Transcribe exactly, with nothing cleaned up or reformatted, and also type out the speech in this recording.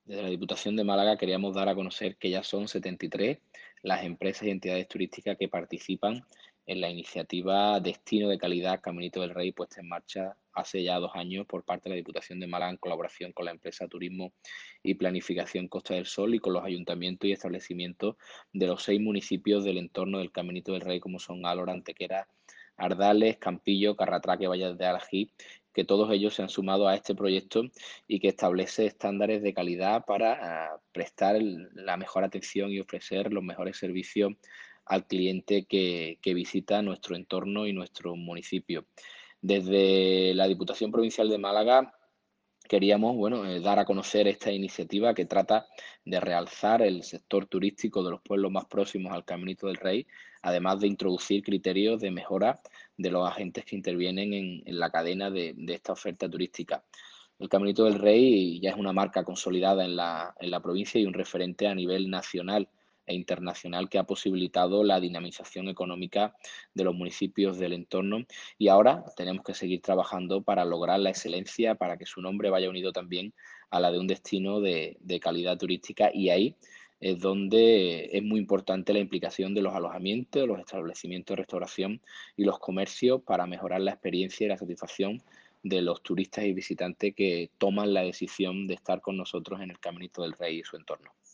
Desde la Diputación de Málaga queríamos dar a conocer que ya son setenta y tres las empresas y entidades turísticas que participan en la iniciativa Destino de Calidad Caminito del Rey, puesta en marcha hace ya dos años por parte de la Diputación de Málaga en colaboración con la empresa Turismo y Planificación Costa del Sol y con los ayuntamientos y establecimientos de los seis municipios del entorno del Caminito del Rey, como son Álora, Antequera, Ardales, Campillo, Carratraque, Valles de Aljí, que todos ellos se han sumado a este proyecto y que establece estándares de calidad para ah, prestar el- la mejor atención y ofrecer los mejores servicios al cliente que, que visita nuestro entorno y nuestro municipio. Desde la Diputación Provincial de Málaga queríamos, bueno, eh, dar a conocer esta iniciativa que trata de realzar el sector turístico de los pueblos más próximos al Caminito del Rey, además de introducir criterios de mejora de los agentes que intervienen en, en la cadena de, de esta oferta turística. El Caminito del Rey ya es una marca consolidada en la, en la provincia y un referente a nivel nacional e internacional que ha posibilitado la dinamización económica de los municipios del entorno, y ahora tenemos que seguir trabajando para lograr la excelencia, para que su nombre vaya unido también a la de un destino de, de calidad turística, y ahí es donde es muy importante la implicación de los alojamientos, los establecimientos de restauración y los comercios para mejorar la experiencia y la satisfacción de los turistas y visitantes que toman la decisión de estar con nosotros en el Caminito del Rey y su entorno.